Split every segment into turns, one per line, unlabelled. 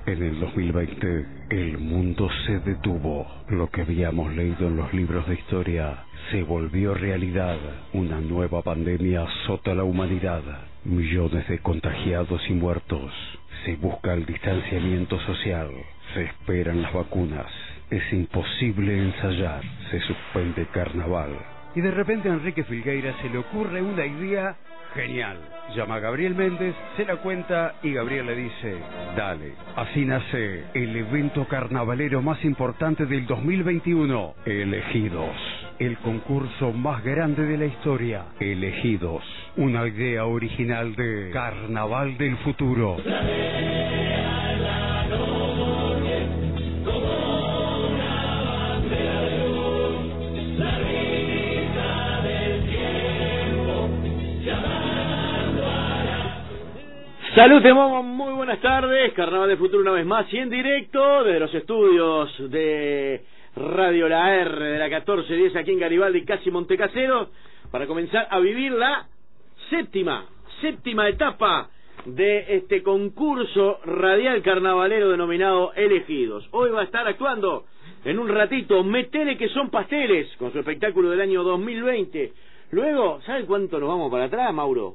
En el 2020, el mundo se detuvo. Lo que habíamos leído en los libros de historia se volvió realidad. Una nueva pandemia azota a la humanidad. Millones de contagiados y muertos. Se busca el distanciamiento social. Se esperan las vacunas. Es imposible ensayar. Se suspende carnaval. Y de repente a Enrique Filgueira se le ocurre una idea genial. Llama a Gabriel Méndez, se la cuenta y Gabriel le dice: dale. Así nace el evento carnavalero más importante del 2021. Elegidos. El concurso más grande de la historia. Elegidos. Una idea original de Carnaval del Futuro.
Salud, muy buenas tardes. Carnaval del Futuro una vez más y en directo desde los estudios de Radio La R de la 1410 aquí en Garibaldi, casi Montecasero, para comenzar a vivir la séptima etapa de este concurso radial carnavalero denominado Elegidos. Hoy va a estar actuando en un ratito Metele que son pasteles con su espectáculo del año 2020. Luego, ¿sabe cuánto nos vamos para atrás, Mauro?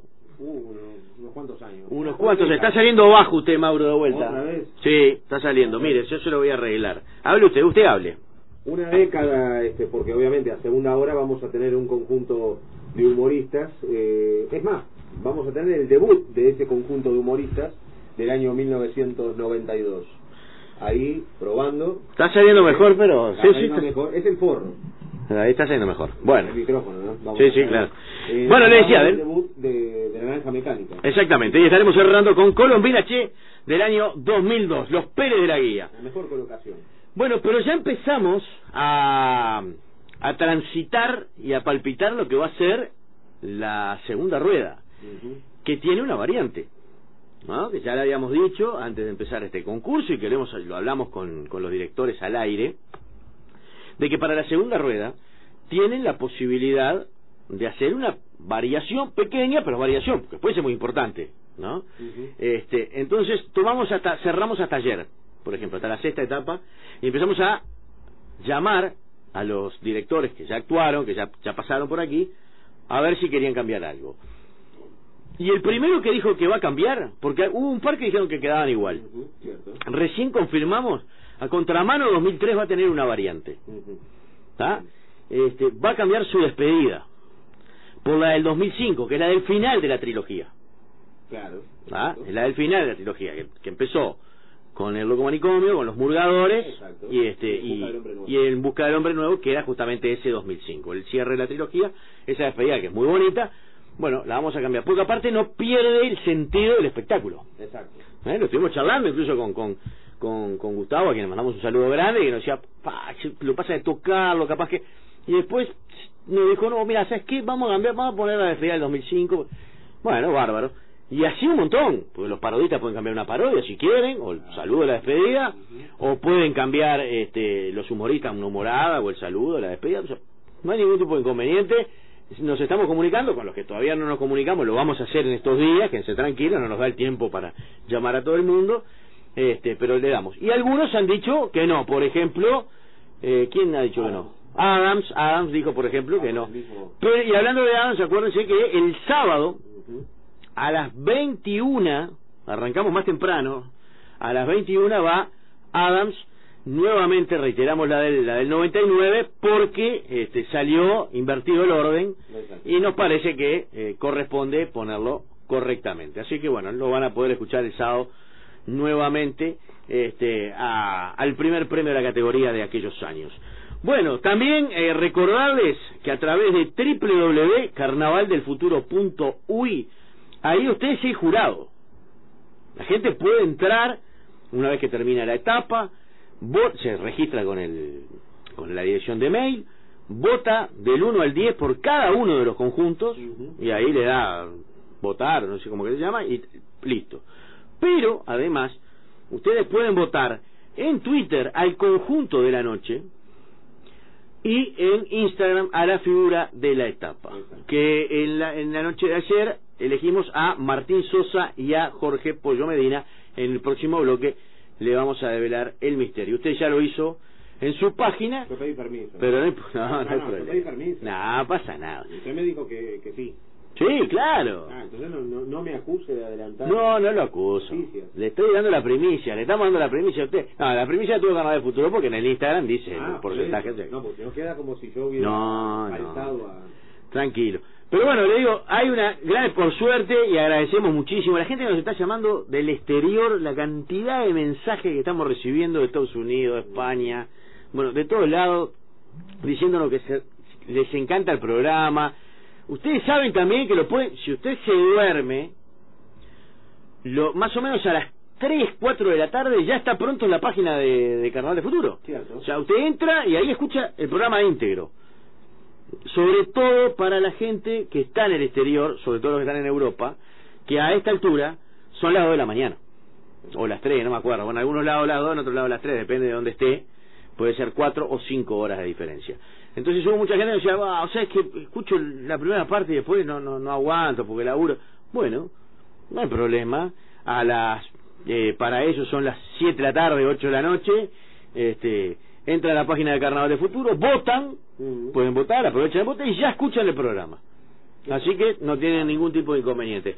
Unos cuantos años.
Unos cuantos. Está saliendo bajo usted, Mauro, de vuelta.
¿Otra vez?
Sí, está saliendo. Mire, yo se lo voy a arreglar. Hable usted hable.
Una década, porque obviamente a segunda hora vamos a tener un conjunto de humoristas. Es más, vamos a tener el debut de ese conjunto de humoristas del año 1992. Ahí, probando.
Está saliendo mejor, pero...
Sí, mejor. Es el forro.
Ahí está saliendo mejor. Bueno.
El micrófono, ¿no? Vamos
sí, claro. Bueno, le decía...
El debut de Naranja Mecánica.
Exactamente. Y estaremos cerrando con Colombina Che del año 2002. Los Pérez de la Guía.
La mejor colocación.
Bueno, pero ya empezamos a transitar y a palpitar lo que va a ser la segunda rueda, que tiene una variante, ¿no? Que ya le habíamos dicho antes de empezar este concurso y que lo hablamos con los directores al aire, de que para la segunda rueda tienen la posibilidad de hacer una variación pequeña, pero variación, porque puede ser muy importante, ¿no? Entonces cerramos hasta ayer, por ejemplo, hasta la sexta etapa, y empezamos a llamar a los directores que ya actuaron, que ya pasaron por aquí, a ver si querían cambiar algo. Y el primero que dijo que va a cambiar, porque hubo un par que dijeron que quedaban igual. Recién confirmamos, a Contramano 2003 va a tener una variante. ¿Tá? Va a cambiar su despedida por la del 2005, que es la del final de la trilogía.
Claro.
¿Tá? Es la del final de la trilogía, que empezó con el Loco Manicomio, con los Murgadores, y En Busca del Hombre Nuevo, que era justamente ese 2005, el cierre de la trilogía, esa despedida que es muy bonita. Bueno, la vamos a cambiar, porque aparte no pierde el sentido del espectáculo.
Exacto.
Lo estuvimos charlando incluso con Gustavo, a quien le mandamos un saludo grande, que nos decía, lo pasa de tocarlo, capaz que... Y después nos dijo, no, mira, ¿sabes qué? Vamos a poner la despedida del 2005. Bueno, bárbaro. Y así un montón, porque los parodistas pueden cambiar una parodia si quieren, o el saludo de la despedida, o pueden cambiar los humoristas una humorada, o el saludo de la despedida. O sea, no hay ningún tipo de inconveniente. Nos estamos comunicando con los que todavía no nos comunicamos, lo vamos a hacer en estos días, quédense tranquilos, no nos da el tiempo para llamar a todo el mundo, pero le damos. Y algunos han dicho que no, por ejemplo, ¿quién ha dicho que no? Adams dijo, por ejemplo, que no. Pero, y hablando de Adams, acuérdense que el sábado, a las 21, arrancamos más temprano, a las 21 va Adams. Nuevamente reiteramos la del 99 porque salió invertido el orden y nos parece que corresponde ponerlo correctamente. Así que bueno, lo van a poder escuchar el sábado nuevamente al primer premio de la categoría de aquellos años. Bueno, también recordarles que a través de www.carnavaldelfuturo.uy, ahí usted es el jurado. La gente puede entrar una vez que termina la etapa, se registra con la dirección de mail, vota del 1 al 10 por cada uno de los conjuntos, y ahí le da votar, no sé cómo que se llama, y listo. Pero, además, ustedes pueden votar en Twitter al conjunto de la noche y en Instagram a la figura de la etapa. Que en la noche de ayer elegimos a Martín Sosa y a Jorge Pollo Medina. En el próximo bloque le vamos a develar el misterio. Usted ya lo hizo en su página.
Yo pedí permiso.
Pero no hay problema.
Yo pedí permiso.
No, pasa nada.
Usted me dijo que sí.
Sí, claro.
Entonces no me acuse de adelantar.
No lo acuso.
Noticias.
Le estoy dando la primicia, le estamos dando la primicia a usted. No, la primicia tuvo Carnaval del Futuro porque en el Instagram dice el porcentaje.
No, porque no queda como si yo hubiera faltado a...
Tranquilo. Pero bueno, le digo, hay una gran, por suerte, y agradecemos muchísimo. La gente nos está llamando del exterior, la cantidad de mensajes que estamos recibiendo de Estados Unidos, de España, bueno, de todos lados, diciéndonos que les encanta el programa. Ustedes saben también que lo pueden, si usted se duerme, más o menos a las 3, 4 de la tarde ya está pronto en la página de Carnaval de Futuro.
Cierto.
O sea, usted entra y ahí escucha el programa íntegro. Sobre todo para la gente que está en el exterior, sobre todo los que están en Europa, que a esta altura son las 2 de la mañana. O las 3, no me acuerdo. Bueno, en algunos lados las 2, en otros lados las 3, depende de dónde esté. Puede ser 4 o 5 horas de diferencia. Entonces hubo mucha gente que decía, o sea, es que escucho la primera parte y después no aguanto porque laburo. Bueno, no hay problema. Para ellos son las 7 de la tarde, 8 de la noche. Entran a la página de Carnaval de Futuro, votan, pueden votar, aprovechan el voto y ya escuchan el programa. Así que no tienen ningún tipo de inconveniente.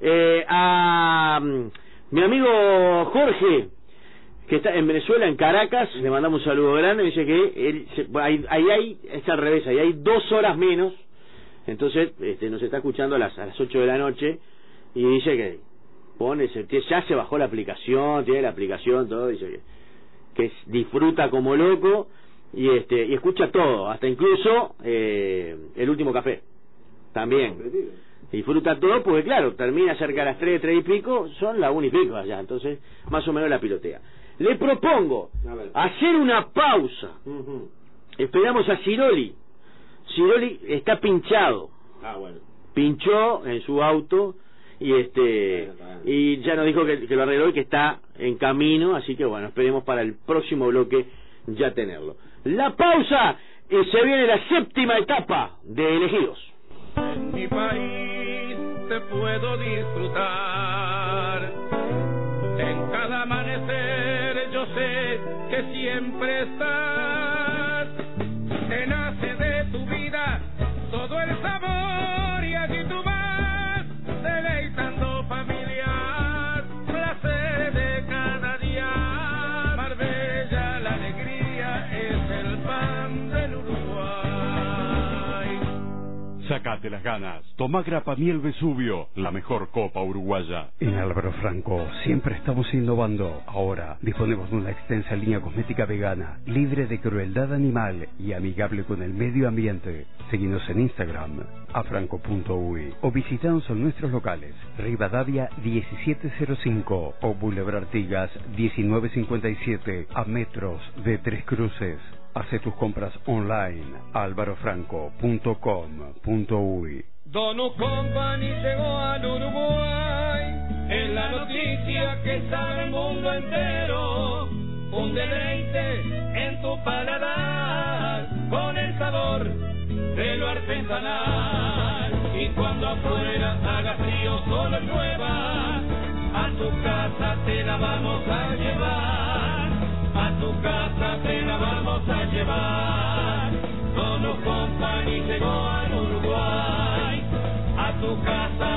A mi amigo Jorge, que está en Venezuela, en Caracas, le mandamos un saludo grande, dice que ahí está al revés, ahí hay 2 horas menos, entonces nos está escuchando a las 8 de la noche y dice que ya se bajó la aplicación, tiene la aplicación, todo, dice que disfruta como loco y escucha todo, hasta incluso El Último Café, también. Disfruta todo porque claro, termina cerca a las 3 y pico, son las 1 y pico allá, entonces más o menos la pilotea. Le propongo hacer una pausa. Esperamos a Ciroli. Ciroli está pinchado.
Bueno.
Pinchó en su auto y ya nos dijo que lo arregló y que está en camino, así que bueno, esperemos para el próximo bloque ya tenerlo. La pausa y se viene la 7ª etapa de Elegidos.
En mi país te puedo disfrutar. En cada amanecer yo sé que siempre estás. Te nace de tu vida todo el sabor y allí tú vas deleitando familias, placer de cada día. Marbella, la alegría es el pan del Uruguay.
Sácate las ganas. Toma Grapa Miel Vesubio, la mejor copa uruguaya. En Álvaro Franco siempre estamos innovando. Ahora disponemos de una extensa línea cosmética vegana, libre de crueldad animal y amigable con el medio ambiente. Seguinos en Instagram, afranco.uy, o visitanos en nuestros locales, Rivadavia 1705 o Boulevard Artigas 1957, a metros de Tres Cruces. Hace tus compras online, alvarofranco.com.uy.
Donuts Company llegó al Uruguay, es la noticia que sabe el mundo entero. Un deleite en tu paladar, con el sabor de lo artesanal. Y cuando afuera haga frío, solo llueva, a tu casa te la vamos a llevar. A tu casa te la vamos a llevar. Donuts Company llegó al Uruguay, a tu casa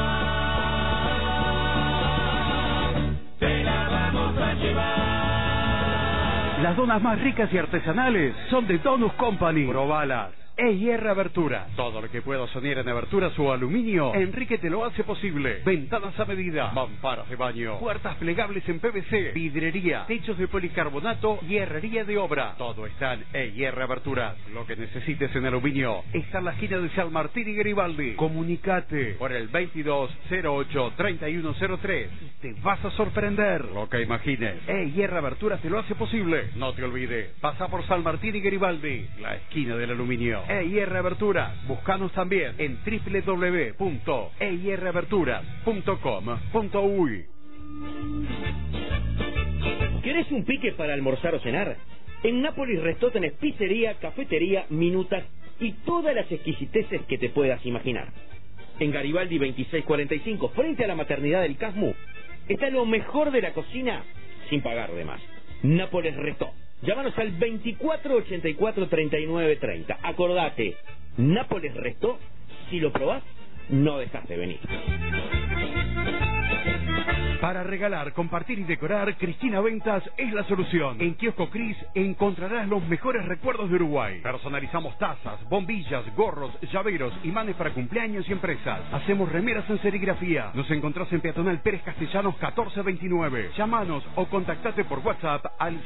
te la vamos a llevar.
Las donas más ricas y artesanales son de Donuts Company. Probalas. EIR Aberturas. Todo lo que puedas soñar en aberturas o aluminio, Enrique te lo hace posible. Ventanas a medida, mamparas de baño, puertas plegables en PVC, vidrería, techos de policarbonato y herrería de obra. Todo está en EIR Aberturas. Lo que necesites en aluminio está en la esquina de San Martín y Garibaldi. Comunicate por el 2208-3103 y te vas a sorprender. Lo que imagines, EIR Aberturas te lo hace posible. No te olvides, pasa por San Martín y Garibaldi, la esquina del aluminio. EIR Aberturas. Búscanos también en www.eiraberturas.com.uy.
¿Querés un pique para almorzar o cenar? En Nápoles Restó tenés pizzería, cafetería, minutas y todas las exquisiteces que te puedas imaginar. En Garibaldi 2645, frente a la maternidad del Casmu, está lo mejor de la cocina sin pagar de más. Nápoles Restó. Llámanos al 2484-3930. Acordate, Nápoles Restó, si lo probás, no dejas de venir.
Para regalar, compartir y decorar, Cristina Ventas es la solución. En Kiosco Cris encontrarás los mejores recuerdos de Uruguay. Personalizamos tazas, bombillas, gorros, llaveros, imanes para cumpleaños y empresas. Hacemos remeras en serigrafía. Nos encontrás en Peatonal Pérez Castellanos 1429. Llámanos o contactate por WhatsApp al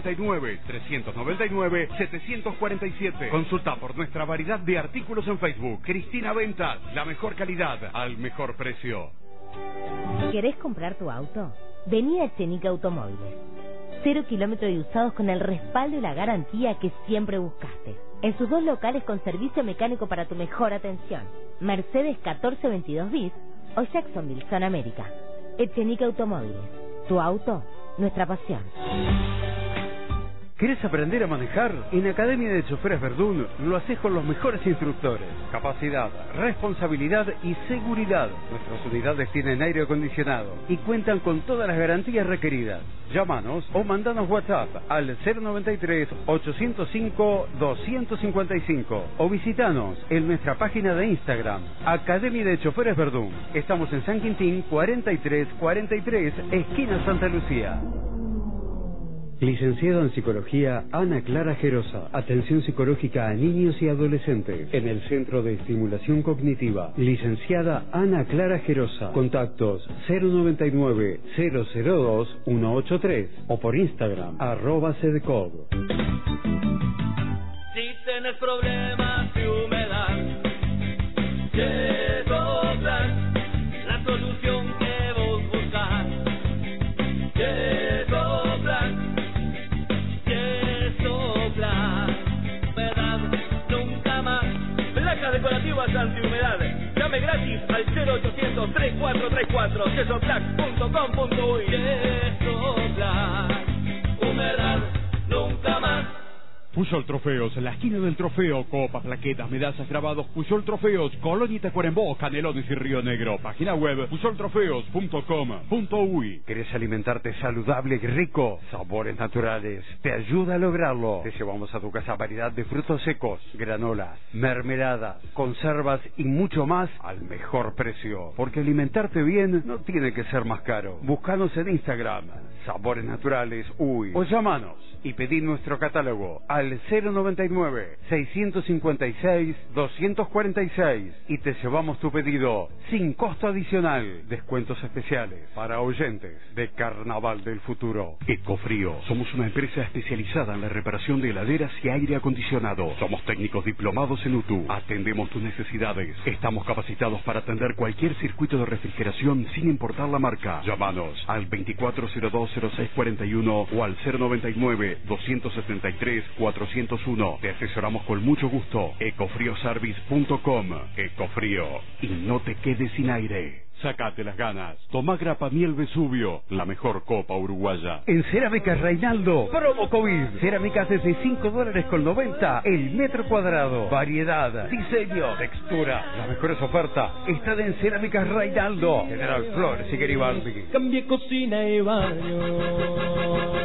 099-399-747. Consulta por nuestra variedad de artículos en Facebook. Cristina Ventas, la mejor calidad al mejor precio.
¿Querés comprar tu auto? Vení a Echenique Automóviles. 0 kilómetros y usados con el respaldo y la garantía que siempre buscaste. En sus 2 locales con servicio mecánico para tu mejor atención. Mercedes 1422 bis o Jacksonville, Zona América. Echenique Automóviles. Tu auto, nuestra pasión.
¿Querés aprender a manejar? En Academia de Choferes Verdún lo haces con los mejores instructores. Capacidad, responsabilidad y seguridad. Nuestras unidades tienen aire acondicionado y cuentan con todas las garantías requeridas. Llámanos o mandanos WhatsApp al 093-805-255 o visitanos en nuestra página de Instagram, Academia de Choferes Verdún. Estamos en San Quintín 4343, esquina Santa Lucía. Licenciada en Psicología, Ana Clara Gerosa. Atención psicológica a niños y adolescentes en el Centro de Estimulación Cognitiva. Licenciada Ana Clara Gerosa. Contactos 099-002-183 o por Instagram, @cdcog.
Si tenés problemas de humedad, Yesoplas, la solución que vos buscás. Yesoplas, humedad nunca más. Placas decorativas antihumedad. Llame gratis al 0800-3434 yesoplax.com.uy. Yesoplas, humedad nunca más.
Puyol Trofeos, la esquina del trofeo, copas, plaquetas, medallas, grabados. Puyol Trofeos, Colonia y Tacuarembó, Canelones y Río Negro. Página web puyoltrofeos.com.uy. ¿Querés alimentarte saludable y rico? Sabores Naturales te ayuda a lograrlo. Te llevamos a tu casa variedad de frutos secos, granolas, mermeladas, conservas y mucho más al mejor precio. Porque alimentarte bien no tiene que ser más caro. Búscanos en Instagram, Sabores Naturales Uy, o llámanos y pedí nuestro catálogo al 099-656-246 y te llevamos tu pedido sin costo adicional. Descuentos especiales para oyentes de Carnaval del Futuro. Ecofrío. Somos una empresa especializada en la reparación de heladeras y aire acondicionado. Somos técnicos diplomados en UTU. Atendemos tus necesidades. Estamos capacitados para atender cualquier circuito de refrigeración sin importar la marca. Llámanos al 2402-0641 o al 099-273-401. Te asesoramos con mucho gusto. Ecofrioservice.com. Ecofrío. Y no te quedes sin aire. Sácate las ganas. Tomá Grapa Miel Vesubio, la mejor copa uruguaya. En Cerámicas Reinaldo, promo COVID. Cerámicas desde $5.90 el metro cuadrado. Variedad, diseño, textura. Las mejores ofertas están en Cerámicas Reinaldo. General Flores y Garibaldi.
Cambie cocina y baño.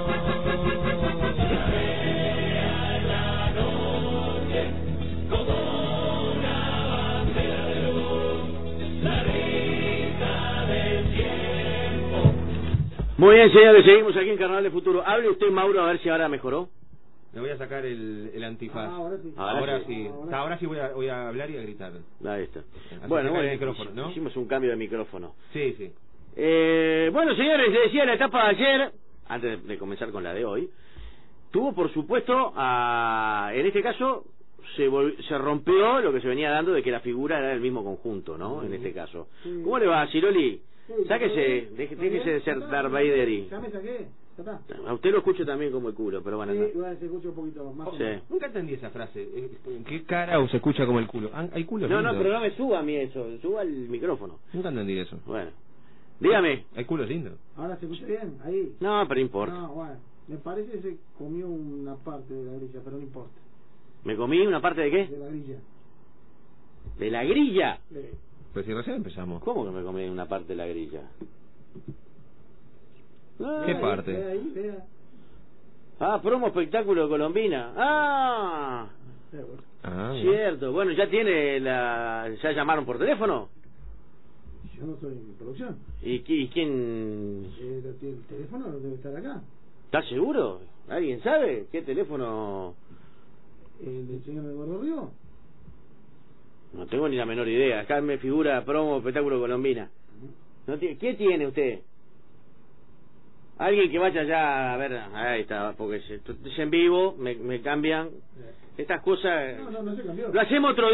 Muy bien, señores, seguimos aquí en Carnaval del Futuro. Hable usted, Mauro, a ver si ahora mejoró.
Me voy a sacar el antifaz.
Ahora sí.
Ahora sí voy a hablar y a gritar.
Ahí está.
Así
Bueno,
el micrófono, ¿no?
Hicimos un cambio de micrófono.
Sí, sí.
Bueno, señores, les decía, la etapa de ayer, antes de comenzar con la de hoy, tuvo, por supuesto, en este caso, se rompió lo que se venía dando de que la figura era del mismo conjunto, ¿no? En este caso. ¿Cómo le va, Ciroli? Sáquese, déjese de ser Darth Vader y...
Ya me saqué, ya está.
A usted lo escucho también como el culo, pero bueno.
Sí,
no.
igual se escucha un poquito más.
Sí.
Nunca entendí esa frase. ¿En qué cara se escucha como el culo? ¿Hay culo?
No, pero no me suba a mí eso, suba el micrófono.
Nunca entendí eso.
Bueno, dígame.
¿Hay culo lindo?
Ahora se escucha bien, ahí.
No, pero no importa.
No, bueno, me parece que se comió una parte de la grilla, pero no importa.
¿Me comí una parte de qué?
De la grilla.
¿De la grilla?
Pues si recién empezamos.
¿Cómo que me comí una parte de la grilla?
¿Qué parte?
Vea.
Ah, promo espectáculo Colombina. Ah, cierto. Bueno, ya tiene ¿ya llamaron por teléfono?
Yo no estoy en producción.
¿Y quién?
El teléfono debe estar acá.
¿Estás seguro? ¿Alguien sabe qué teléfono?
¿El del señor Eduardo Río?
No tengo ni la menor idea. Acá me figura promo espectáculo Colombina. ¿Qué tiene usted? Alguien que vaya ya a ver. Ahí está, porque es en vivo, me cambian. Estas cosas.
No se cambió.
Lo hacemos otro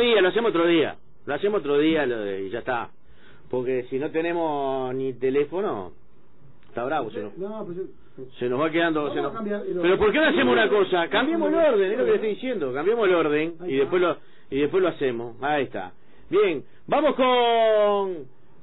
día y ya está. Porque si no tenemos ni teléfono, está bravo. Se nos va quedando. Pero ¿por qué no hacemos una cosa? Cambiemos el orden, es lo que le estoy diciendo. Cambiemos el orden y después lo hacemos. Ahí está. Bien, vamos con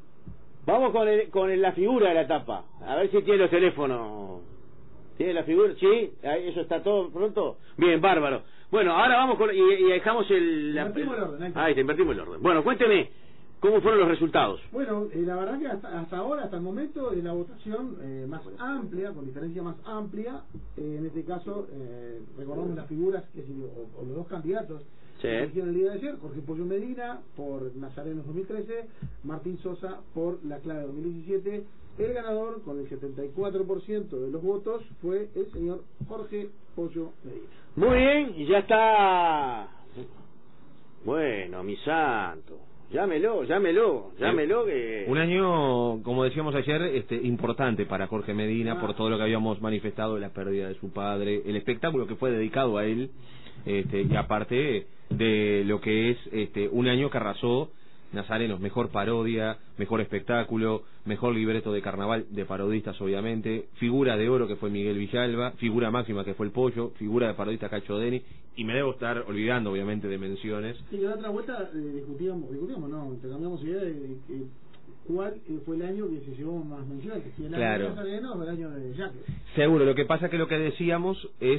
la figura de la tapa. A ver si tiene los teléfonos. ¿Tiene la figura? ¿Sí? ¿Eso está todo pronto? Bien, bárbaro. Bueno, ahora vamos y dejamos invertimos el orden. Ahí te invertimos el orden. Bueno, cuénteme, ¿cómo fueron los resultados?
Bueno, la verdad que hasta ahora, hasta el momento, es la votación más amplia, con diferencia más amplia. En este caso, recordamos las figuras, o los dos candidatos que eligieron el día de ayer: Jorge Pollo Medina por Nazarenos 2013, Martín Sosa por La Clave 2017. El ganador, con el 74% de los votos, fue el señor Jorge Pollo Medina.
Muy bien, y ya está. Bueno, mi santo. Llámelo que...
Un año, como decíamos ayer, importante para Jorge Medina por todo lo que habíamos manifestado de la pérdida de su padre, el espectáculo que fue dedicado a él, y aparte de lo que es un año que arrasó Nazarenos, mejor parodia, mejor espectáculo, mejor libreto de carnaval de parodistas, obviamente, figura de oro que fue Miguel Villalba, figura máxima que fue el Pollo, figura de parodista Cacho Deni, y me debo estar olvidando obviamente de menciones.
Sí, la otra vuelta intercambiamos idea de cuál fue el año que se llevó más menciones, si el año de Nazarenos o el año de Jacques.
Seguro, lo que pasa que lo que decíamos es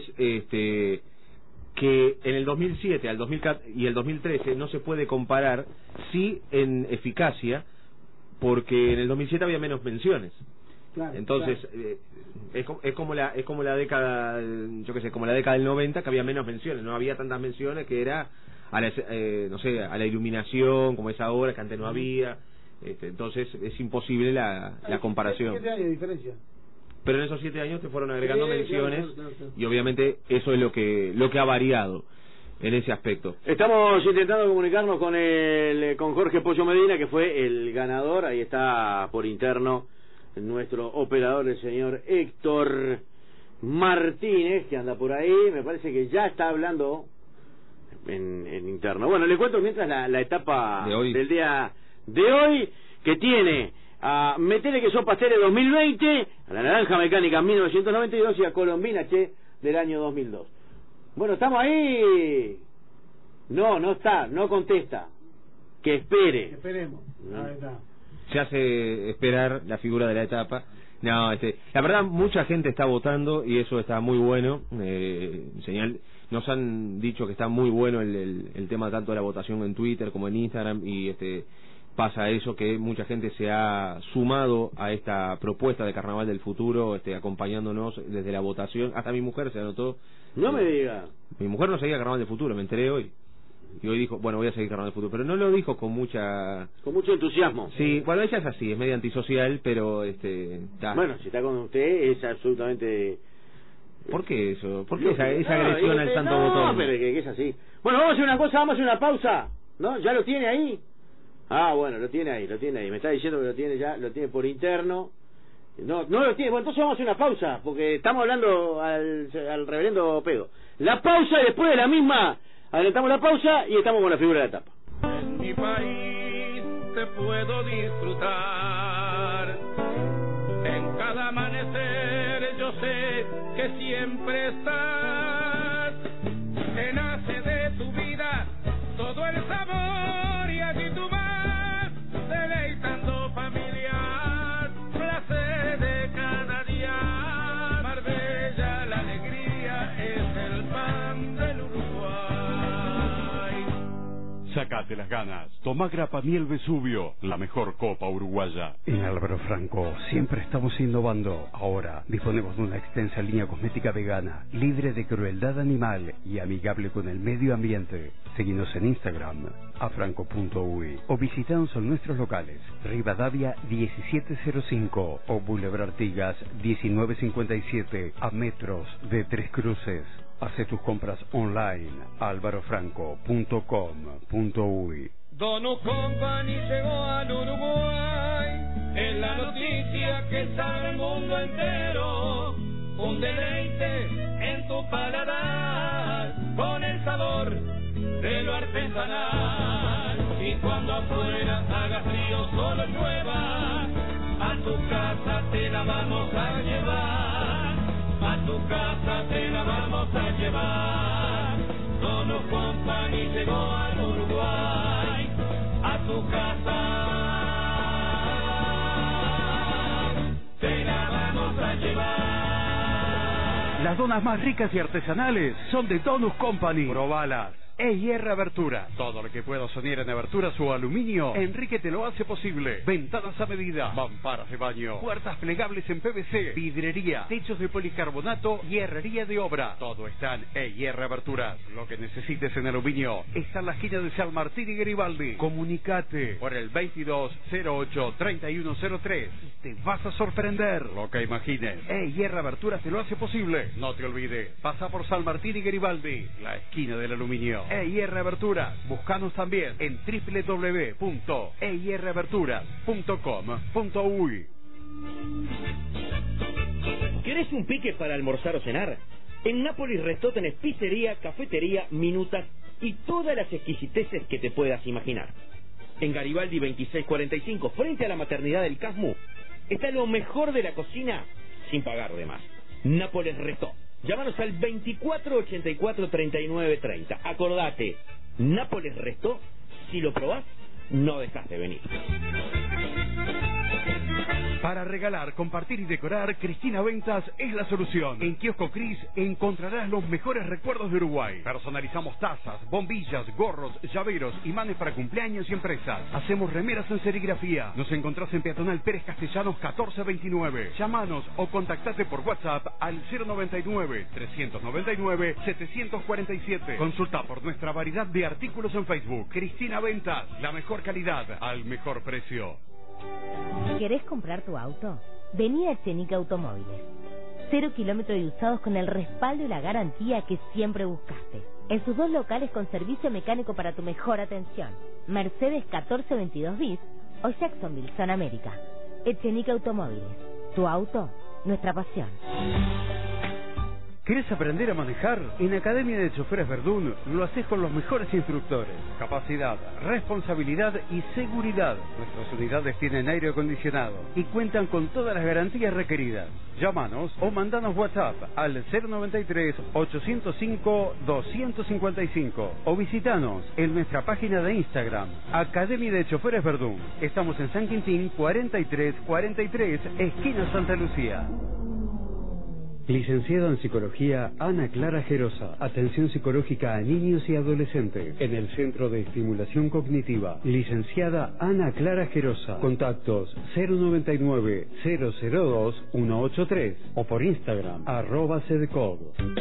que en el 2007 y el 2013 no se puede comparar, sí, en eficacia, porque en el 2007 había menos menciones. Claro, entonces es como la década, yo qué sé, como la década del 90, que había menos menciones, no había tantas menciones, que era a la iluminación como es ahora, que antes no había. Entonces es imposible la comparación.
7 años de diferencia.
Pero en esos 7 años te fueron agregando menciones, claro. Y obviamente eso es lo que ha variado en ese aspecto.
Estamos intentando comunicarnos con Jorge Pollo Medina, que fue el ganador. Ahí está por interno nuestro operador, el señor Héctor Martínez, que anda por ahí. Me parece que ya está hablando en interno. Bueno, le cuento mientras la etapa del día de hoy, que tiene a Metele que son pasteles 2020, a la Naranja Mecánica 1992 y a Colombina Che del año 2002. Bueno, estamos ahí. No está, no contesta. Que espere.
Esperemos. Ahí está.
Se hace esperar la figura de la etapa. No, la verdad mucha gente está votando y eso está muy bueno. Nos han dicho que está muy bueno el tema tanto de la votación en Twitter como en Instagram, y pasa eso, que mucha gente se ha sumado a esta propuesta de Carnaval del Futuro, acompañándonos desde la votación. Hasta mi mujer se anotó.
No me diga.
Mi mujer no seguía Carnaval del Futuro, me enteré hoy. Y hoy dijo, bueno, voy a seguir Carnaval del Futuro, pero no lo dijo con mucho
entusiasmo.
Sí, bueno, ella es así, es media antisocial, pero
bueno, si está con usted es absolutamente...
¿Por qué eso? ¿Por qué esa agresión al santo botón?
No, pero que es así. Bueno, vamos a hacer una cosa, vamos a hacer una pausa. ¿No? ¿Ya lo tiene ahí? Ah, bueno, lo tiene ahí. Me está diciendo que lo tiene por interno. No lo tiene. Bueno, entonces vamos a hacer una pausa, porque estamos hablando al reverendo Pedo. La pausa, y después de la misma adelantamos la pausa y estamos con la figura de la tapa.
En mi país te puedo disfrutar. En cada amanecer yo sé que siempre estás. Que nace de tu vida todo el sabor, y allí tú vas deleitando familias, placer de cada día. Marbella, la alegría es el pan del Uruguay.
Saca Date las ganas. Tomá Grappa Miel Vesubio, la mejor copa uruguaya. En Álvaro Franco siempre estamos innovando. Ahora disponemos de una extensa línea cosmética vegana, libre de crueldad animal y amigable con el medio ambiente. Seguinos en Instagram, afranco.uy, o visitanos en nuestros locales, Rivadavia 1705 o Boulevard Artigas 1957, a metros de Tres Cruces. Hace tus compras online, alvarofranco.com.uy.
Donut Company llegó al Uruguay, es la noticia que sabe el mundo entero. Un deleite en tu paladar, con el sabor de lo artesanal. Y cuando afuera haga frío, solo llueva, a tu casa te la vamos a llevar. A tu casa te la vamos a llevar. Donut Company llegó al Uruguay, a tu casa te la vamos a llevar.
Las donas más ricas y artesanales son de Donut Company. Probalas. EIR Abertura. Todo lo que puedas soñar en aberturas o aluminio, Enrique te lo hace posible. Ventanas a medida, mamparas de baño, puertas plegables en PVC, vidrería, techos de policarbonato y herrería de obra. Todo está en EIR Aberturas. Lo que necesites en aluminio está en la esquina de San Martín y Garibaldi. Comunicate por el 2208-3103. Te vas a sorprender lo que imagines. EIR Aberturas te lo hace posible. No te olvides, pasa por San Martín y Garibaldi, la esquina del aluminio. EIR Aberturas. Búscanos también en www.eiraberturas.com.uy.
¿Querés un pique para almorzar o cenar? En Nápoles Restó tenés pizzería, cafetería, minutas y todas las exquisiteces que te puedas imaginar. En Garibaldi 2645, frente a la maternidad del Casmu, está lo mejor de la cocina sin pagar de más. Nápoles Restó. Llámanos al 2484-3930. Acordate, Nápoles Restó, si lo probás, no dejas de venir.
Para regalar, compartir y decorar, Cristina Ventas es la solución. En Kiosco Cris encontrarás los mejores recuerdos de Uruguay. Personalizamos tazas, bombillas, gorros, llaveros, imanes para cumpleaños y empresas. Hacemos remeras en serigrafía. Nos encontrás en Peatonal Pérez Castellanos 1429. Llámanos o contactate por WhatsApp al 099-399-747. Consulta por nuestra variedad de artículos en Facebook. Cristina Ventas, la mejor calidad al mejor precio.
¿Querés comprar tu auto? Vení a Echenique Automóviles. 0 kilómetros de usados con el respaldo y la garantía que siempre buscaste. En sus 2 locales con servicio mecánico para tu mejor atención. Mercedes 1422 bis o Jacksonville, Zona América. Echenique Automóviles. Tu auto, nuestra pasión.
¿Querés aprender a manejar? En Academia de Choferes Verdún lo haces con los mejores instructores. Capacidad, responsabilidad y seguridad. Nuestras unidades tienen aire acondicionado y cuentan con todas las garantías requeridas. Llámanos o mandanos WhatsApp al 093-805-255 o visitanos en nuestra página de Instagram, Academia de Choferes Verdún. Estamos en San Quintín 4343, esquina Santa Lucía. Licenciada en Psicología, Ana Clara Gerosa. Atención psicológica a niños y adolescentes. En el Centro de Estimulación Cognitiva. Licenciada Ana Clara Gerosa. Contactos 099-002-183 o por Instagram, @cedcog.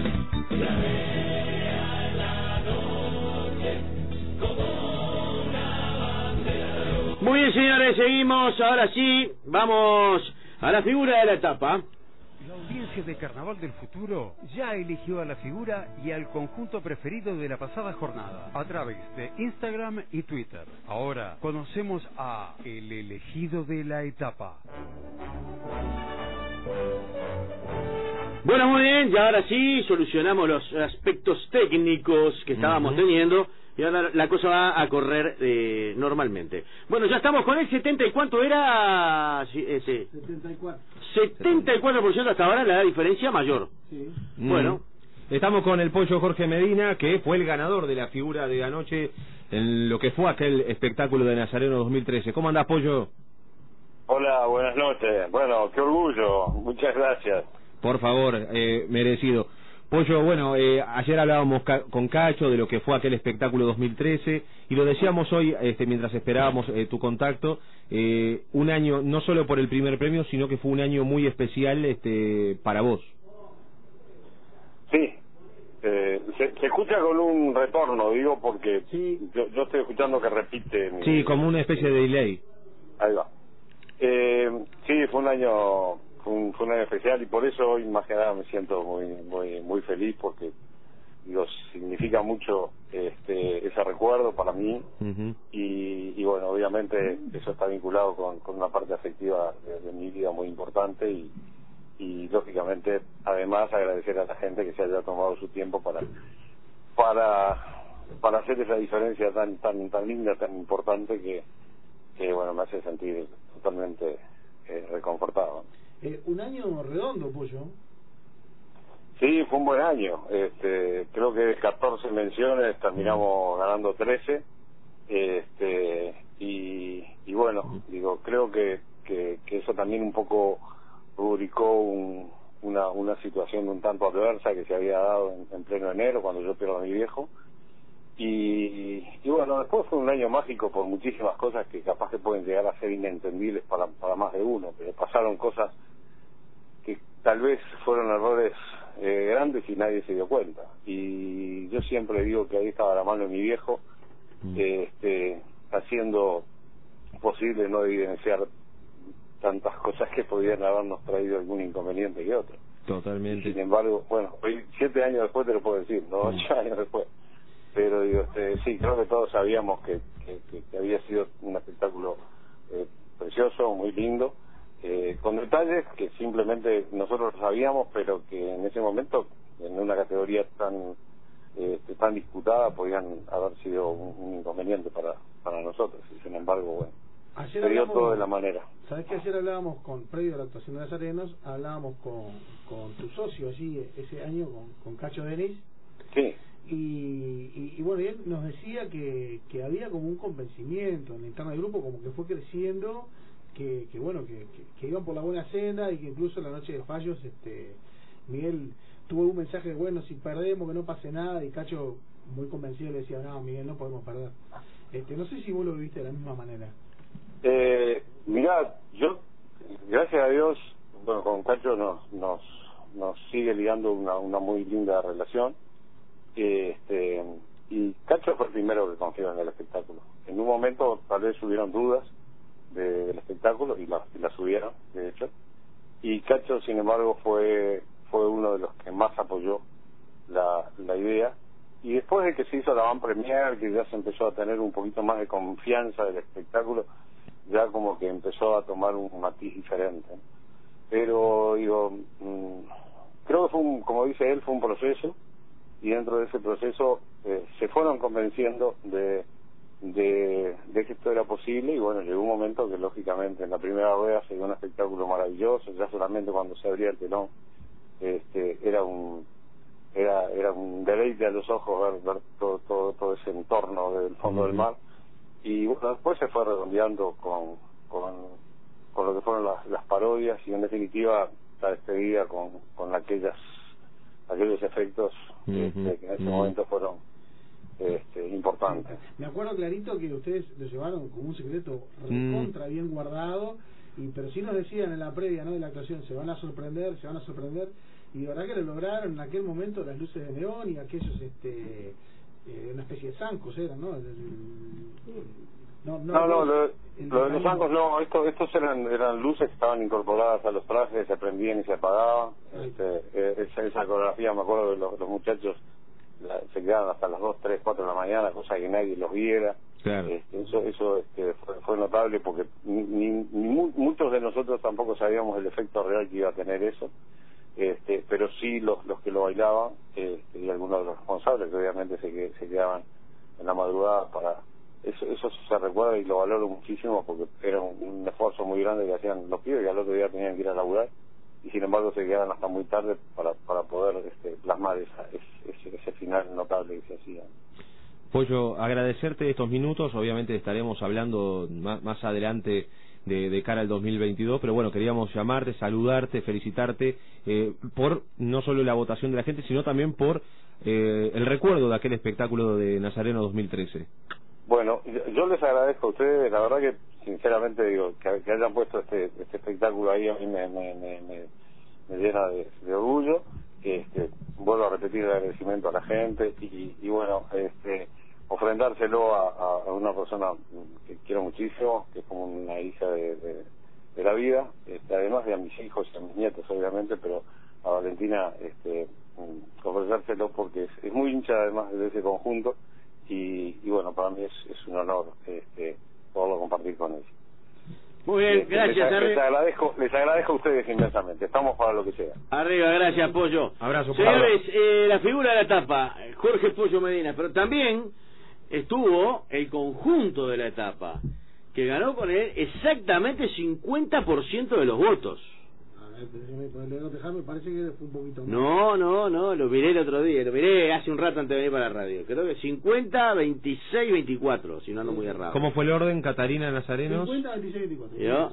Muy bien, señores, seguimos. Ahora sí, vamos a la figura de la etapa.
La audiencia de Carnaval del Futuro ya eligió a la figura y al conjunto preferido de la pasada jornada a través de Instagram y Twitter. Ahora conocemos a el elegido de la etapa.
Bueno, muy bien, y ahora sí solucionamos los aspectos técnicos que estábamos teniendo. Y ahora la cosa va a correr normalmente. Bueno, ya estamos con el 70 y cuánto era...
74.
74% hasta ahora, la diferencia mayor.
Sí.
Bueno.
Estamos con el Pollo Jorge Medina, que fue el ganador de la figura de anoche en lo que fue aquel espectáculo de Nazareno 2013. ¿Cómo andás, Pollo?
Hola, buenas noches. Bueno, qué orgullo. Muchas gracias.
Por favor, merecido. Pollo, bueno, ayer hablábamos con Cacho de lo que fue aquel espectáculo 2013 y lo decíamos hoy mientras esperábamos tu contacto, un año no solo por el primer premio, sino que fue un año muy especial para vos.
Sí, se escucha con un retorno, digo, porque sí. yo estoy escuchando que repite.
Sí, como una especie de delay.
Ahí va. Sí, fue un año especial y por eso hoy más que nada me siento muy feliz porque digo, significa mucho ese recuerdo para mí. Uh-huh. y bueno, obviamente eso está vinculado con una parte afectiva de mi vida muy importante y lógicamente además agradecer a la gente que se haya tomado su tiempo para hacer esa diferencia tan linda, tan importante que bueno, me hace sentir totalmente reconfortado.
Un año redondo, Pollo.
Sí, fue un buen año. Creo que de 14 menciones terminamos ganando 13. Y bueno, digo, creo que eso también un poco rubricó una situación un tanto adversa que se había dado en pleno enero cuando yo pierdo a mi viejo. Y bueno, después fue un año mágico por muchísimas cosas que capaz que pueden llegar a ser inentendibles para más de uno, pero pasaron cosas que tal vez fueron errores grandes y nadie se dio cuenta. Y yo siempre digo que ahí estaba la mano de mi viejo, haciendo posible no evidenciar tantas cosas que podían habernos traído algún inconveniente que otro.
Totalmente.
Y sin embargo, bueno, hoy 7 años después te lo puedo decir, no 8 años después. Pero digo, sí, creo que todos sabíamos que había sido un espectáculo precioso, muy lindo, con detalles que simplemente nosotros lo sabíamos, pero que en ese momento, en una categoría tan disputada, podían haber sido un inconveniente para nosotros. Y sin embargo, bueno, se dio todo de la manera.
¿Sabés que ayer hablábamos previo a la actuación de Las Arenas, hablábamos con tu socio allí ese año, con Cacho Denis?
Sí.
Y bueno, él nos decía que había como un convencimiento en la interna del grupo, como que fue creciendo, que bueno, que iban por la buena senda y que incluso en la noche de fallos Miguel tuvo un mensaje de bueno, si perdemos que no pase nada, y Cacho muy convencido le decía, no, Miguel, no podemos perder. No sé si vos lo viviste de la misma manera.
Mirá, yo, gracias a Dios, bueno, con Cacho nos sigue ligando una muy linda relación. Y Cacho fue el primero que confió en el espectáculo. En un momento tal vez hubieron dudas del espectáculo y las hubieron, de hecho, y Cacho sin embargo fue uno de los que más apoyó la idea, y después de que se hizo la van premier, que ya se empezó a tener un poquito más de confianza del espectáculo, ya como que empezó a tomar un matiz diferente. Pero digo, creo que como dice él, fue un proceso, y dentro de ese proceso se fueron convenciendo de que esto era posible, y bueno, llegó un momento que lógicamente en la primera rueda se dio un espectáculo maravilloso. Ya solamente cuando se abría el telón era un deleite a los ojos ver todo ese entorno del fondo del mar. Y bueno, después se fue redondeando con lo que fueron las parodias, y en definitiva la despedida con aquellos efectos que en ese momento fueron importantes.
Me acuerdo clarito que ustedes lo llevaron como un secreto recontra bien guardado, pero sí nos decían en la previa, ¿no?, de la actuación, se van a sorprender, y de verdad que lo lograron en aquel momento, las luces de neón y aquellos una especie de zancos eran, ¿no?
Lo de los zancos no, estos eran luces que estaban incorporadas a los trajes, se prendían y se apagaban. Esa coreografía, me acuerdo de los muchachos se quedaban hasta las 2, 3, 4 de la mañana, cosa que nadie los viera. Claro. Eso fue notable, porque muchos de nosotros tampoco sabíamos el efecto real que iba a tener eso, pero sí los que lo bailaban, y algunos de los responsables que obviamente se quedaban en la madrugada para eso se recuerda, y lo valoro muchísimo, porque era un esfuerzo muy grande que hacían los pibes, que al otro día tenían que ir a laburar, y sin embargo se quedaban hasta muy tarde para poder plasmar ese final notable que se hacía.
Pollo, agradecerte estos minutos. Obviamente estaremos hablando más adelante de cara al 2022, pero bueno, queríamos llamarte, saludarte, felicitarte por no solo la votación de la gente, sino también por el recuerdo de aquel espectáculo de Nazareno 2013.
Bueno, yo les agradezco a ustedes, la verdad que sinceramente digo, que hayan puesto este espectáculo ahí, a mí me llena de orgullo. Vuelvo a repetir el agradecimiento a la gente y bueno, ofrendárselo a una persona que quiero muchísimo, que es como una hija de la vida, además de a mis hijos y a mis nietos obviamente, pero a Valentina ofrecérselo porque es muy hincha además de ese conjunto y bueno, para mí es un honor poderlo compartir con ellos.
Muy bien, gracias.
Les agradezco a ustedes inmensamente. Estamos para lo que sea.
Arriba, gracias, Pollo.
Abrazo.
Señores, la figura de la etapa, Jorge Pollo Medina, pero también estuvo el conjunto de la etapa, que ganó con él exactamente 50% de los votos.
Me parece que fue un poquito más.
No, lo miré el otro día, lo miré hace un rato antes de venir para la radio. Creo que 50, 26, 24, si no ando muy errado.
¿Cómo fue el orden, Catarina Nazarenos?
50, 26, 24.
¿Yo?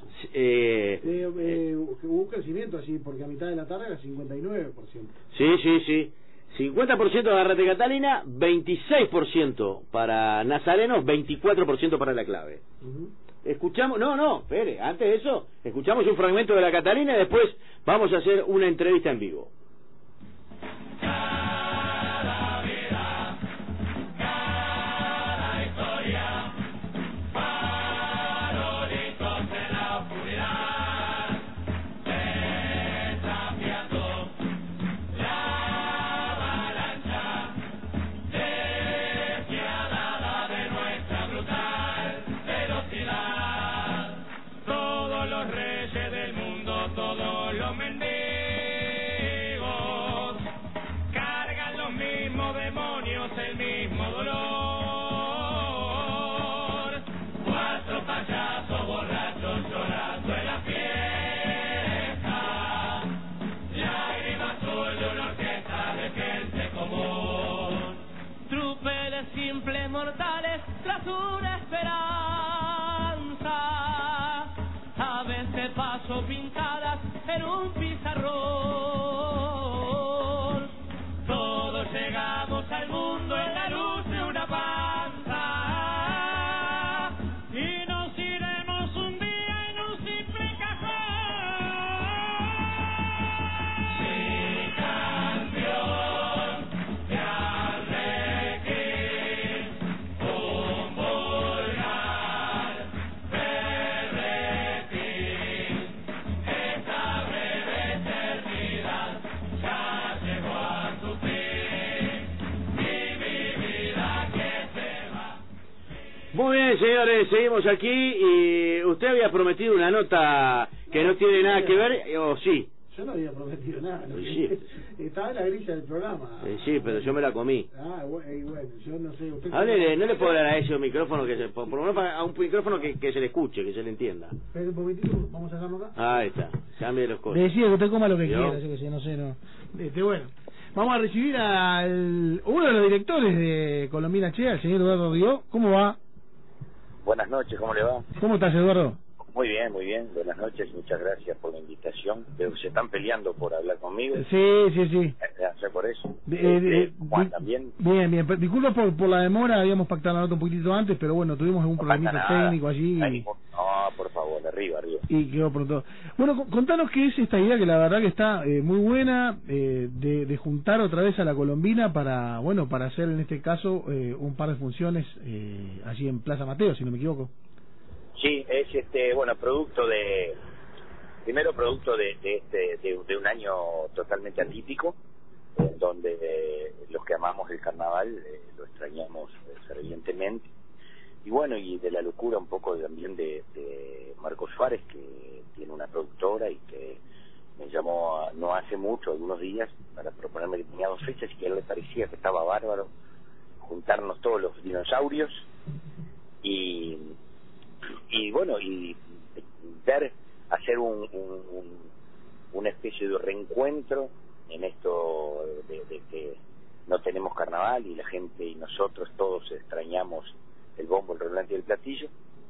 Hubo un crecimiento así, porque a mitad de la tarde era 59%.
Sí. 50% Agárrate Catalina, 26% para Nazarenos, 24% para La Clave. Escuchamos, espere, antes de eso, escuchamos un fragmento de la Catalina y después vamos a hacer una entrevista en vivo.
Cada vida, cada historia, farolitos en la oscuridad, desafiando la avalancha, despiadada de nuestra brutal velocidad. Todos los reyes del mundo, todos los mendigos, cargan los mismos demonios, el mismo dolor. Cuatro payasos borrachos llorando en la fiesta, lágrima azul de una orquesta de gente común. Trupe de simples mortales tras una esperanza, aves de paso pintadas en un pizarrón. Todos llegamos al mundo en la luz de una panza y nos iremos un día en un simple cajón. Mi canción de arlequín, un vulgar berretín, esta breve eternidad ya llegó a su fin, y mi vida que se va.
Muy bien, señores, seguimos aquí y usted había prometido una nota que no tiene nada que ver, ¿o sí?
Yo no había prometido nada.
Sí.
Estaba en la grilla del programa.
Sí, pero yo me la comí.
Bueno, yo no sé.
Háblele, no le puedo hablar a ese micrófono, por lo menos a un micrófono que se le escuche, que se le entienda.
Espera un momentito, vamos a sacarlo acá.
Ahí está, cambie los cosas.
Le decía que usted coma lo que
¿Yo?
quiera, yo que sé, no sé, no. Bueno, vamos a recibir al uno de los directores de Colombina Che, al señor Eduardo Rió. ¿Cómo va?
Buenas noches, ¿cómo le va?
¿Cómo estás, Eduardo?
Muy bien, buenas noches, muchas gracias por la invitación. Veo que se están peleando por hablar conmigo.
Sí.
Sé por eso.
Juan
también.
Bien, disculpa por la demora, habíamos pactado la nota un poquitito antes, pero bueno, tuvimos algún problemita técnico allí.
No, por favor, arriba.
Y quedó pronto. Bueno, contanos qué es esta idea, que la verdad que está muy buena, de juntar otra vez a la Colombina para hacer en este caso un par de funciones allí en Plaza Mateo, si no me equivoco.
Sí, es producto de un año totalmente atípico, en donde los que amamos el carnaval lo extrañamos fervientemente, y bueno, y de la locura un poco también de Marcos Suárez, que tiene una productora y que me llamó no hace mucho, algunos días, para proponerme que tenía 2 fechas y que a él le parecía que estaba bárbaro juntarnos todos los dinosaurios y bueno, y hacer una especie de reencuentro en esto de que no tenemos carnaval y la gente y nosotros todos extrañamos el bombo, el rolante y el platillo.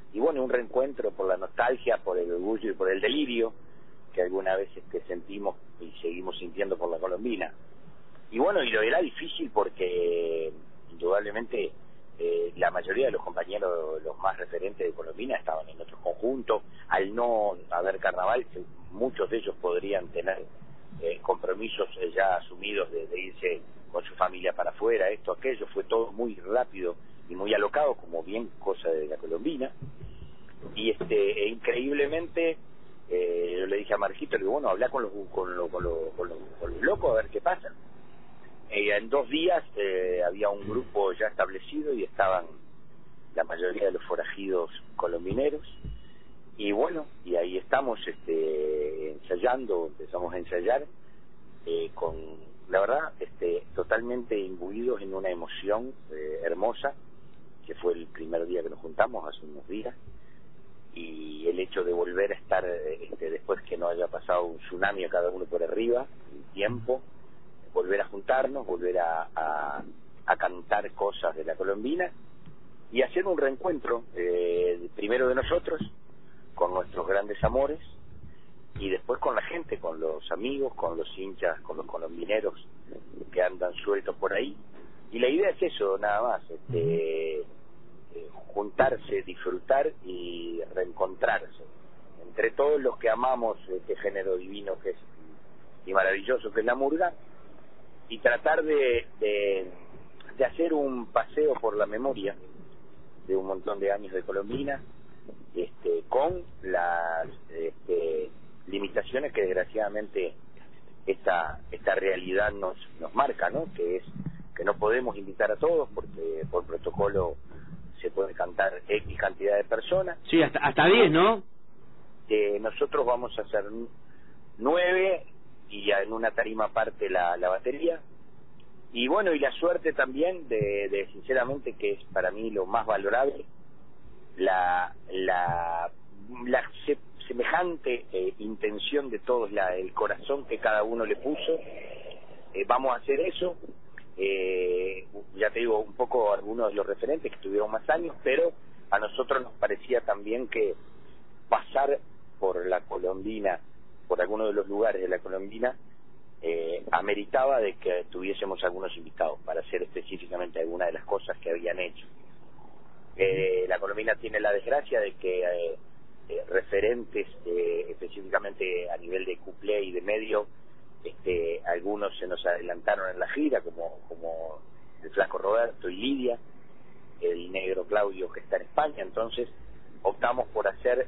bueno, un reencuentro por la nostalgia, por el orgullo y por el delirio que alguna vez sentimos y seguimos sintiendo por la colombina. Y bueno, y lo era difícil porque indudablemente la mayoría de los compañeros, los más referentes de Colombina, estaban en otros conjuntos. Al no haber carnaval, muchos de ellos podrían tener compromisos ya asumidos de irse con su familia para afuera, esto, aquello. Fue todo muy rápido y muy alocado, como bien cosa de la colombina. Y increíblemente, yo le dije a Marquito, le digo, bueno, habla con los locos a ver qué pasa. En 2 días había un grupo ya establecido y estaban la mayoría de los forajidos colombineros. Y bueno, y ahí estamos ensayando, empezamos a ensayar con, la verdad, totalmente imbuidos en una emoción hermosa, que fue el primer día que nos juntamos hace unos días. Y el hecho de volver a estar después que no haya pasado un tsunami a cada uno por arriba, un tiempo, volver a juntarnos, volver a cantar cosas de la colombina y hacer un reencuentro, primero de nosotros, con nuestros grandes amores, y después con la gente, con los amigos, con los hinchas, con los colombineros que andan sueltos por ahí. Y la idea es eso, nada más, juntarse, disfrutar y reencontrarse entre todos los que amamos este género divino que es y maravilloso que es la murga, y tratar de hacer un paseo por la memoria de un montón de años de colombina, con las limitaciones que desgraciadamente esta realidad nos marca, ¿no? Que es que no podemos invitar a todos porque por protocolo se puede cantar X cantidad de personas.
Sí, hasta 10, ¿no?
Nosotros vamos a hacer 9 y en una tarima aparte la batería. Y bueno, y la suerte también de sinceramente, que es para mí lo más valorable, la semejante intención de todos, el corazón que cada uno le puso. Vamos a hacer eso. Ya te digo, un poco algunos de los referentes que tuvieron más años, pero a nosotros nos parecía también que pasar por la colombina, por algunos de los lugares de la colombina, ameritaba de que tuviésemos algunos invitados para hacer específicamente algunas de las cosas que habían hecho. La colombina tiene la desgracia de que referentes específicamente a nivel de cuplé y de medio, algunos se nos adelantaron en la gira, como el Flaco Roberto y Lidia, el Negro Claudio que está en España. Entonces optamos por hacer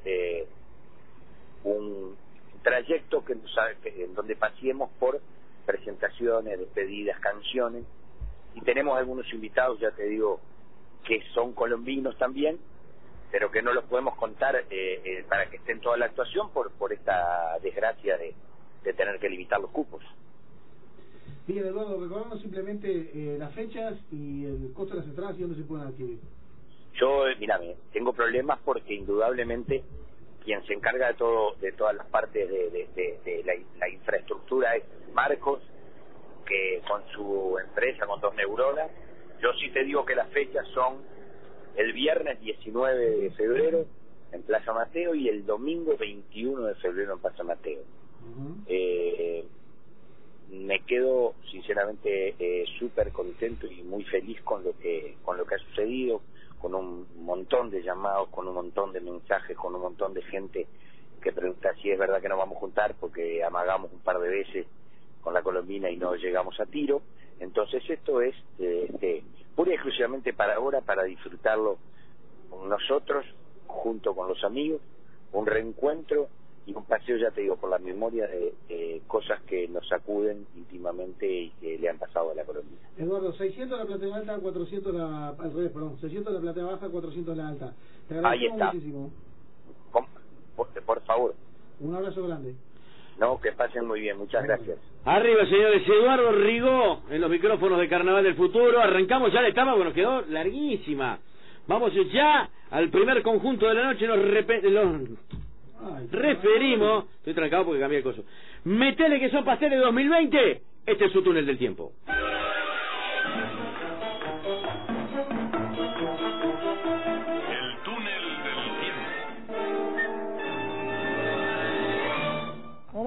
un trayecto en donde paseemos por presentaciones, despedidas, canciones, y tenemos algunos invitados, ya te digo, que son colombinos también, pero que no los podemos contar para que estén toda la actuación por esta desgracia de tener que limitar los cupos.
Bien, Eduardo, recordamos simplemente las fechas y el costo de las entradas y dónde se pueden adquirir.
Yo, mírame, tengo problemas porque indudablemente quien se encarga de todas las partes de la infraestructura es Marcos, que con su empresa, con 2 neuronas. Yo sí te digo que las fechas son el viernes 19 de febrero en Plaza Mateo y el domingo 21 de febrero en Plaza Mateo. Me quedo sinceramente súper contento y muy feliz con lo que ha sucedido, con un montón de llamados, con un montón de mensajes, con un montón de gente que pregunta si es verdad que nos vamos a juntar porque amagamos un par de veces con la colombina y no llegamos a tiro. Entonces esto es pura y exclusivamente para ahora, para disfrutarlo con nosotros, junto con los amigos, un reencuentro y un paseo, ya te digo, por la memoria de cosas que nos sacuden íntimamente y que le han pasado a la colombina.
Eduardo, 600 la platea alta, 400 al revés, perdón, 600 la platea baja, 400 la alta. Te agradecemos muchísimo.
Por favor.
Un abrazo grande.
No, que pasen muy bien, muchas gracias.
Arriba, señores, Eduardo Rigó en los micrófonos de Carnaval del Futuro. Arrancamos ya la etapa, porque nos quedó larguísima. Vamos ya al primer conjunto de la noche. Nos referimos, estoy trancado porque cambié el coso. Metele que son pasteles 2020. Este es su túnel del tiempo.
El túnel del tiempo.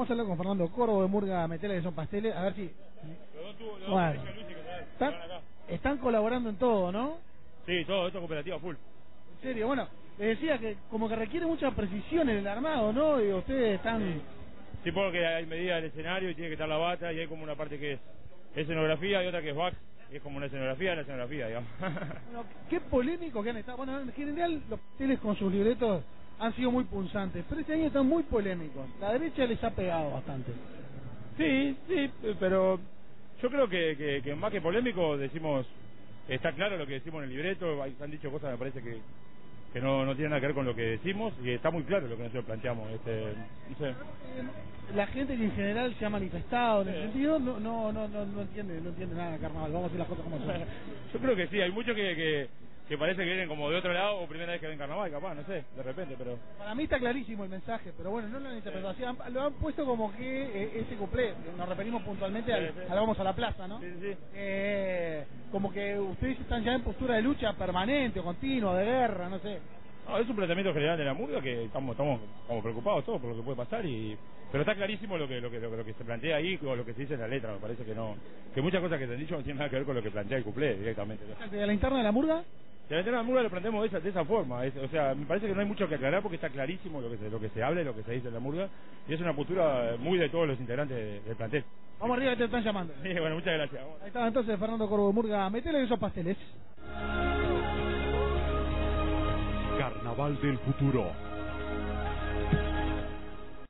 vamos a hablar con Fernando Corvo de Murga Metela, que son pasteles, a ver si... Bueno, están colaborando en todo, ¿no?
Sí, todo, esto es cooperativa full.
En serio, bueno, les decía que como que requiere mucha precisión en el armado, ¿no? Y ustedes están...
Sí, porque hay medida del escenario y tiene que estar la bata y hay como una parte que es escenografía y otra que es back, y es como una escenografía, digamos.
Bueno, qué polémico que han estado. Bueno, en general los pasteles con sus libretos han sido muy punzantes, pero este año están muy polémicos. La derecha les ha pegado bastante.
Sí, pero yo creo que más que polémico decimos, está claro lo que decimos en el libreto, han dicho cosas me parece que no tienen nada que ver con lo que decimos y está muy claro lo que nosotros planteamos. No sé.
La gente que en general se ha manifestado en ese sentido no entiende nada de carnaval, vamos a decir las cosas como son.
Yo creo que sí, hay muchos que parece que vienen como de otro lado o primera vez que ven carnaval, capaz, no sé, de repente, pero...
Para mí está clarísimo el mensaje, pero bueno, no lo han interpretado así, lo han puesto como que ese cuplé, nos referimos puntualmente al vamos a la plaza, ¿no? Sí. Como que ustedes están ya en postura de lucha permanente o continua, de guerra, no sé.
No, es un planteamiento general de la murga que estamos como preocupados todos por lo que puede pasar pero está clarísimo lo que se plantea ahí o lo que se dice en la letra. Me parece que muchas cosas que se han dicho no tienen nada que ver con lo que plantea el cuplé directamente.
¿De la interna de la murga?
De la interna de la murga lo planteamos de esa forma. O sea, me parece que no hay mucho que aclarar porque está clarísimo lo que se habla y lo que se dice en la murga y es una postura muy de todos los integrantes del plantel.
Vamos arriba que te están llamando.
Sí, bueno, muchas gracias.
Ahí está entonces Fernando Corvo de Murga, metele esos pasteles.
Carnaval del futuro.